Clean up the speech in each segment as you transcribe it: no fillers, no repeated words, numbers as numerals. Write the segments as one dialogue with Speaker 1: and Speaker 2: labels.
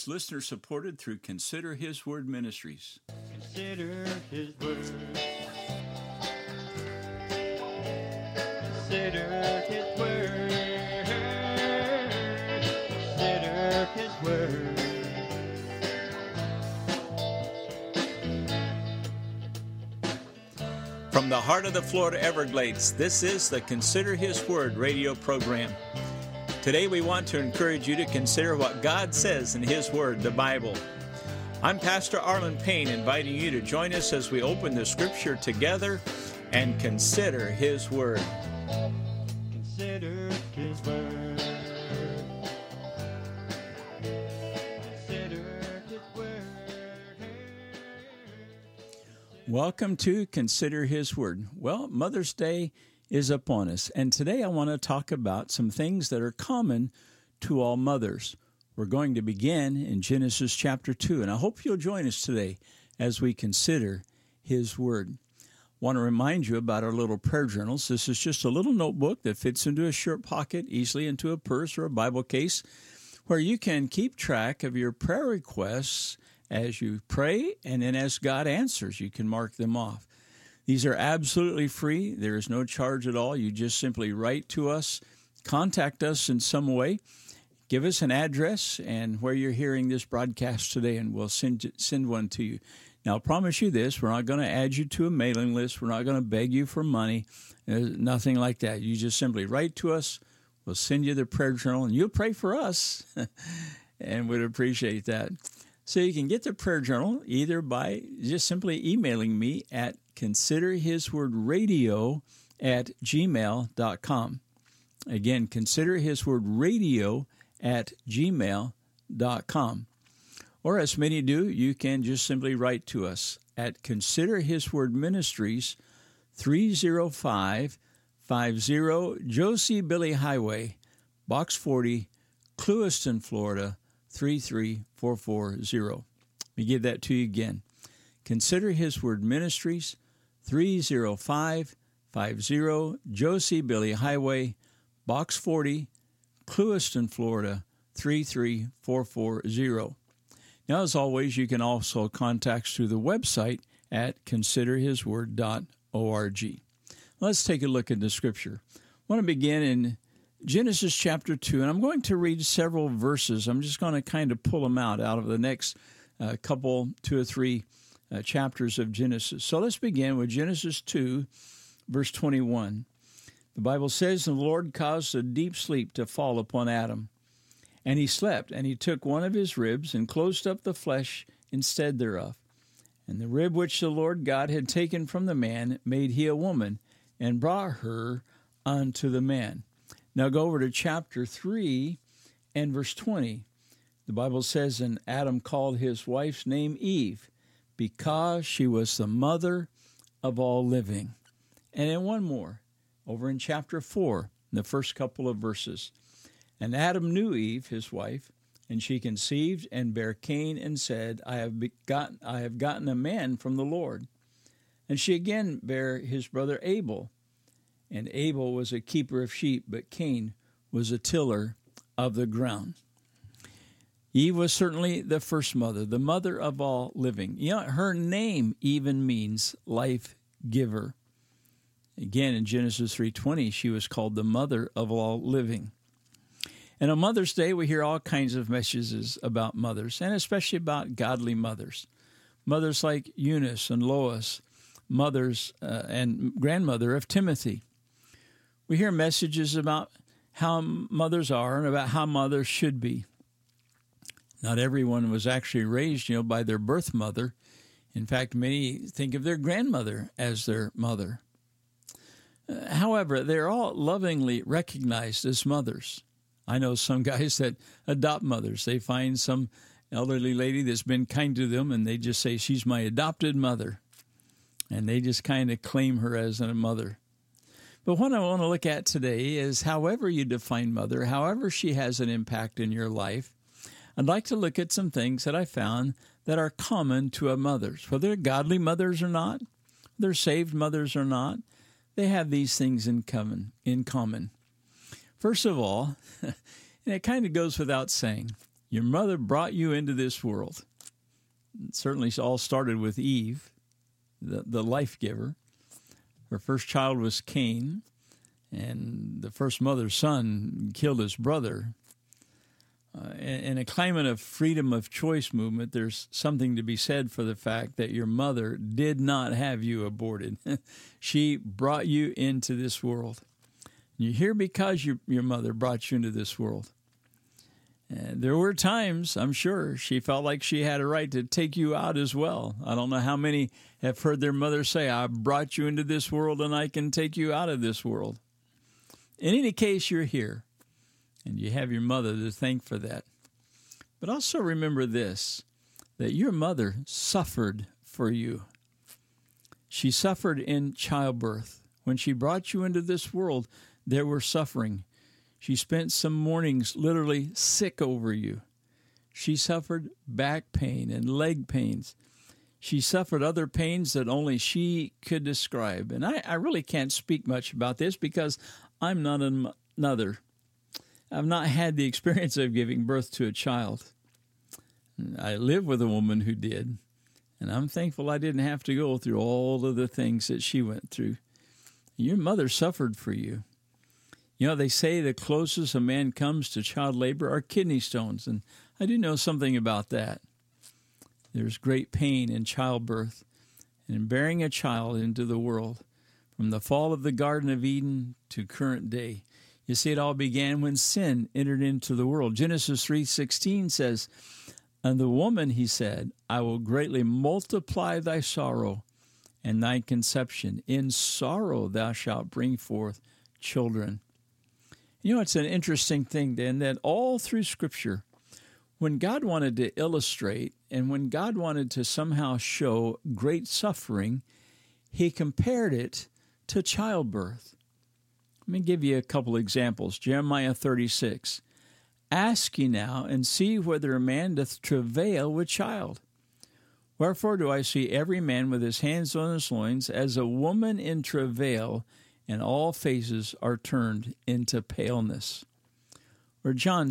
Speaker 1: is listener supported through Consider His Word Ministries.
Speaker 2: Consider His Word. Consider His Word. Consider His Word.
Speaker 1: From the heart of the Florida Everglades, this is the Consider His Word radio program. Today we want to encourage you to consider what God says in His Word, the Bible. I'm Pastor Arlen Payne, inviting you to join us as we open the Scripture together and consider His Word.
Speaker 2: Consider His Word. Consider His Word.
Speaker 1: Welcome to Consider His Word. Well, Mother's Day is upon us, and today I want to talk about some things that are common to all mothers. We're going to begin in Genesis chapter 2, and I hope you'll join us today as we consider His Word. I want to remind you about our little prayer journals. This is just a little notebook that fits into a shirt pocket, easily into a purse or a Bible case, where you can keep track of your prayer requests as you pray, and then as God answers, you can mark them off. These are absolutely free. There is no charge at all. You just simply write to us, contact us in some way, give us an address and where you're hearing this broadcast today, and we'll send one to you. Now, I'll promise you this, we're not going to add you to a mailing list. We're not going to beg you for money. Nothing like that. You just simply write to us. We'll send you the prayer journal, and you'll pray for us, and we'd appreciate that. So you can get the prayer journal either by just simply emailing me at considerhiswordradio@gmail.com. Again, considerhiswordradio@gmail.com. Or as many do, you can just simply write to us at Consider His Word Ministries, 30550 Josie Billy Highway, Box 40, Clewiston, Florida, 33440. Let me give that to you again. Consider His Word Ministries, 30550 Josie Billy Highway, Box 40, Clewiston, Florida, 33440. Now, as always, you can also contact us through the website at considerhisword.org. Let's take a look at the Scripture. I want to begin in Genesis chapter 2, and I'm going to read several verses. I'm just going to kind of pull them out of the next two or three chapters of Genesis. So let's begin with Genesis 2, verse 21. The Bible says, "And the Lord caused a deep sleep to fall upon Adam. And he slept, and he took one of his ribs and closed up the flesh instead thereof. And the rib which the Lord God had taken from the man made he a woman, and brought her unto the man." Now go over to chapter 3 and verse 20. The Bible says, "And Adam called his wife's name Eve, because she was the mother of all living." And then one more, over in chapter 4, in the first couple of verses. "And Adam knew Eve, his wife, and she conceived and bare Cain, and said, I have gotten a man from the Lord. And she again bare his brother Abel. And Abel was a keeper of sheep, but Cain was a tiller of the ground." Eve was certainly the first mother, the mother of all living. You know, her name even means life giver. Again, in Genesis 3:20, she was called the mother of all living. And on Mother's Day, we hear all kinds of messages about mothers, and especially about godly mothers. Mothers like Eunice and Lois, mothers and grandmother of Timothy. We hear messages about how mothers are and about how mothers should be. Not everyone was actually raised, by their birth mother. In fact, many think of their grandmother as their mother. However, they're all lovingly recognized as mothers. I know some guys that adopt mothers. They find some elderly lady that's been kind to them, and they just say, "She's my adopted mother." And they just kind of claim her as a mother. But what I want to look at today is however you define mother, however she has an impact in your life, I'd like to look at some things that I found that are common to a mothers. Whether they're godly mothers or not, they're saved mothers or not, they have these things in common. First of all, and it kind of goes without saying, Your mother brought you into this world. It certainly all started with Eve, the life giver. Her first child was Cain, and the first mother's son killed his brother. In a climate of freedom of choice movement, there's something to be said for the fact that your mother did not have you aborted. She brought you into this world. You're here because your mother brought you into this world. And there were times, I'm sure, she felt like she had a right to take you out as well. I don't know how many have heard their mother say, I brought you into this world and I can take you out of this world. In any case, you're here, and you have your mother to thank for that. But also remember this, that your mother suffered for you. She suffered in childbirth. When she brought you into this world, there were suffering. She spent some mornings literally sick over you. She suffered back pain and leg pains. She suffered other pains that only she could describe. And I really can't speak much about this because I'm not a mother. I've not had the experience of giving birth to a child. I live with a woman who did, and I'm thankful I didn't have to go through all of the things that she went through. Your mother suffered for you. You know, they say the closest a man comes to child labor are kidney stones, and I do know something about that. There's great pain in childbirth and in bearing a child into the world, from the fall of the Garden of Eden to current day. You see, it all began when sin entered into the world. Genesis 3:16 says, "And the woman, he said, I will greatly multiply thy sorrow and thy conception. In sorrow thou shalt bring forth children." You know, it's an interesting thing, then, that all through Scripture, when God wanted to illustrate and when God wanted to somehow show great suffering, he compared it to childbirth. Let me give you a couple examples. Jeremiah 36. "Ask ye now, and see whether a man doth travail with child. Wherefore do I see every man with his hands on his loins, as a woman in travail, and all faces are turned into paleness." Or John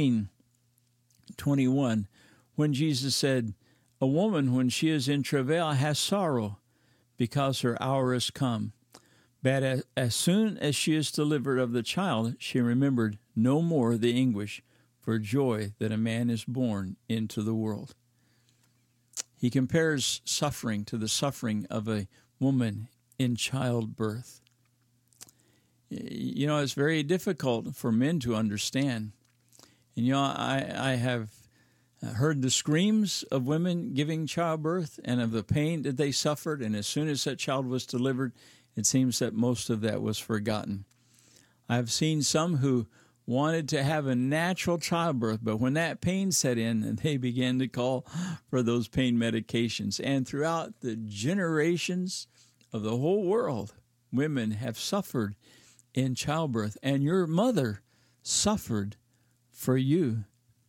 Speaker 1: 16:21, when Jesus said, "A woman, when she is in travail, has sorrow, because her hour is come. But as soon as she is delivered of the child, she remembered no more the anguish for joy that a man is born into the world." He compares suffering to the suffering of a woman in childbirth. You know, it's very difficult for men to understand. And, you know, I have heard the screams of women giving childbirth and of the pain that they suffered. And as soon as that child was delivered, it seems that most of that was forgotten. I've seen some who wanted to have a natural childbirth, but when that pain set in, they began to call for those pain medications. And throughout the generations of the whole world, women have suffered in childbirth, and your mother suffered for you.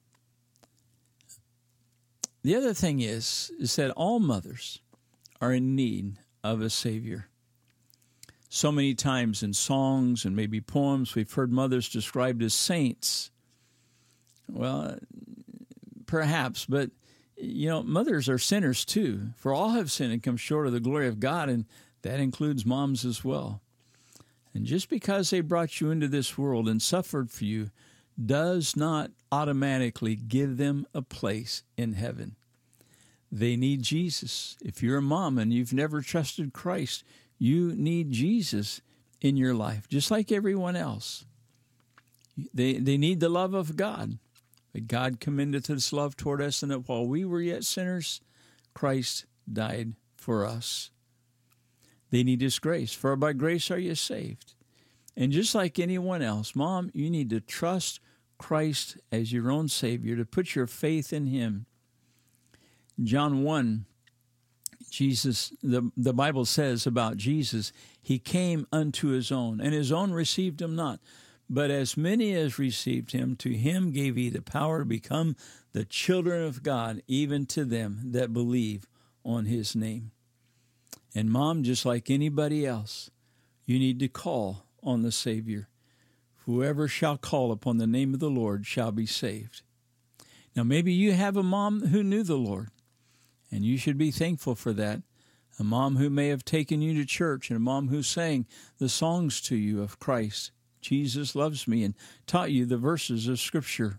Speaker 1: The other thing is that all mothers are in need of a Savior. So many times in songs and maybe poems, we've heard mothers described as saints. Well, perhaps, but, you know, mothers are sinners too. For all have sinned and come short of the glory of God, and that includes moms as well. And just because they brought you into this world and suffered for you does not automatically give them a place in heaven. They need Jesus. If you're a mom and you've never trusted Christ, you need Jesus in your life, just like everyone else. They need the love of God. But God commendeth his love toward us, and that while we were yet sinners, Christ died for us. They need his grace. For by grace are you saved. And just like anyone else, Mom, you need to trust Christ as your own Savior, to put your faith in him. John 1, Jesus, the Bible says about Jesus, he came unto his own, and his own received him not. But as many as received him, to him gave he the power to become the children of God, even to them that believe on his name. And Mom, just like anybody else, you need to call on the Savior. Whoever shall call upon the name of the Lord shall be saved. Now, maybe you have a mom who knew the Lord, and you should be thankful for that. A mom who may have taken you to church, and a mom who sang the songs to you of Christ. Jesus loves me, and taught you the verses of Scripture.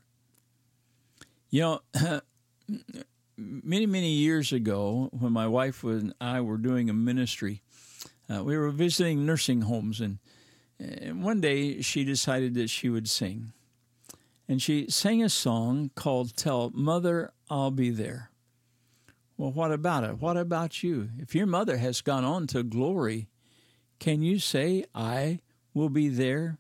Speaker 1: You know, many, many years ago, when my wife and I were doing a ministry, we were visiting nursing homes, and one day she decided that she would sing. And she sang a song called Tell Mother I'll Be There. Well, what about it? What about you? If your mother has gone on to glory, can you say, I will be there?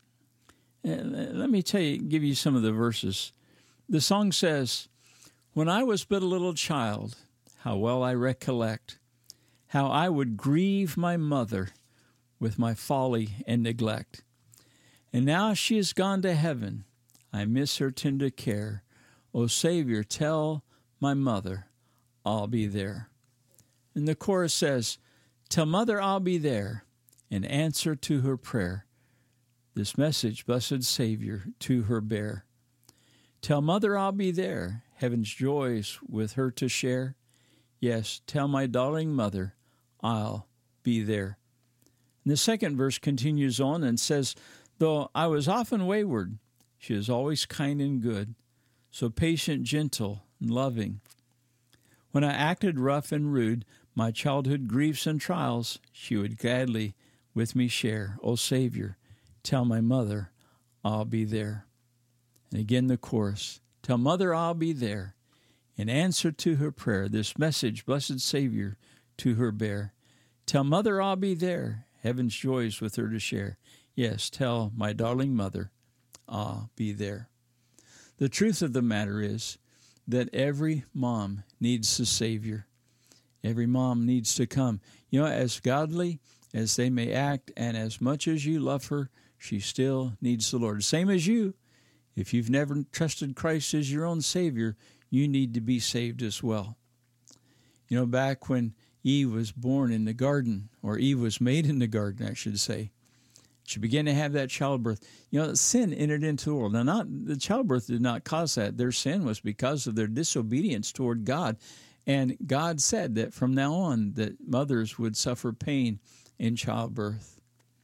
Speaker 1: Let me give you some of the verses. The song says, when I was but a little child, how well I recollect, how I would grieve my mother with my folly and neglect. And now she is gone to heaven, I miss her tender care. O Savior, tell my mother I'll be there. And the chorus says, tell mother I'll be there, in answer to her prayer. This message, blessed Savior, to her bear. Tell mother I'll be there, heaven's joys with her to share. Yes, tell my darling mother I'll be there. And the second verse continues on and says, though I was often wayward, she is always kind and good, so patient, gentle, and loving. When I acted rough and rude, my childhood griefs and trials, she would gladly with me share. O Savior, tell my mother I'll be there. And again the chorus, tell mother I'll be there, in answer to her prayer. This message, blessed Savior, to her bear. Tell mother I'll be there, heaven's joys with her to share. Yes, tell my darling mother I'll be there. The truth of the matter is that every mom needs a Savior. Every mom needs to come. You know, as godly as they may act, and as much as you love her, she still needs the Lord. Same as you. If you've never trusted Christ as your own Savior, you need to be saved as well. You know, back when Eve was born in the garden, or Eve was made in the garden, I should say, she began to have that childbirth. You know, sin entered into the world. Now, the childbirth did not cause that. Their sin was because of their disobedience toward God. And God said that from now on, that mothers would suffer pain in childbirth.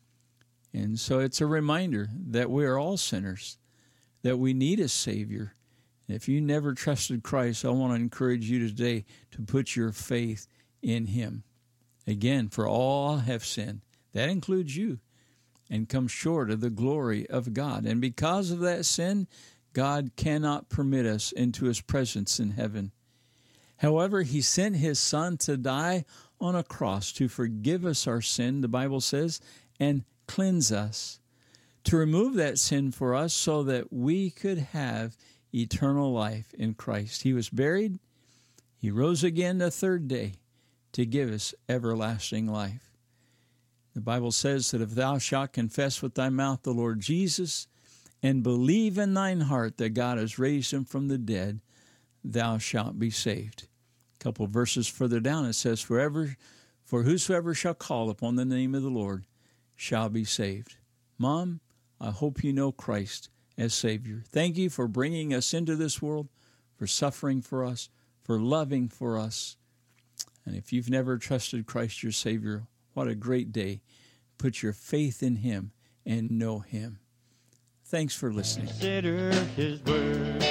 Speaker 1: And so it's a reminder that we are all sinners, that we need a Savior. If you never trusted Christ, I want to encourage you today to put your faith in Him. Again, for all have sinned. That includes you, and come short of the glory of God. And because of that sin, God cannot permit us into His presence in heaven. However, He sent His Son to die on a cross to forgive us our sin, the Bible says, and cleanse us, to remove that sin for us so that we could have eternal life in Christ. He was buried. He rose again the third day to give us everlasting life. The Bible says that if thou shalt confess with thy mouth the Lord Jesus and believe in thine heart that God has raised Him from the dead, thou shalt be saved. A couple of verses further down it says, for whosoever shall call upon the name of the Lord shall be saved. Mom, I hope you know Christ as Savior. Thank you for bringing us into this world, for suffering for us, for loving for us. And if you've never trusted Christ your Savior, what a great day. Put your faith in Him and know Him. Thanks for listening.
Speaker 2: Consider His word.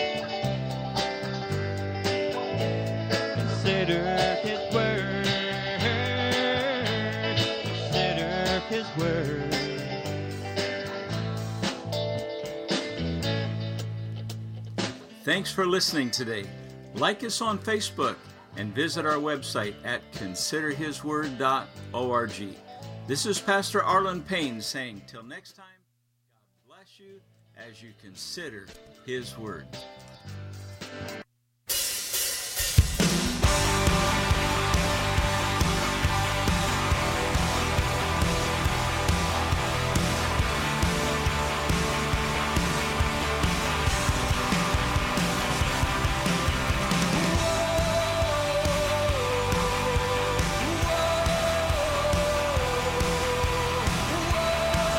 Speaker 2: Consider His word. Consider His word.
Speaker 1: Thanks for listening today. Like us on Facebook and visit our website at considerhisword.org. This is Pastor Arlen Payne saying, till next time, God bless you as you consider His Word.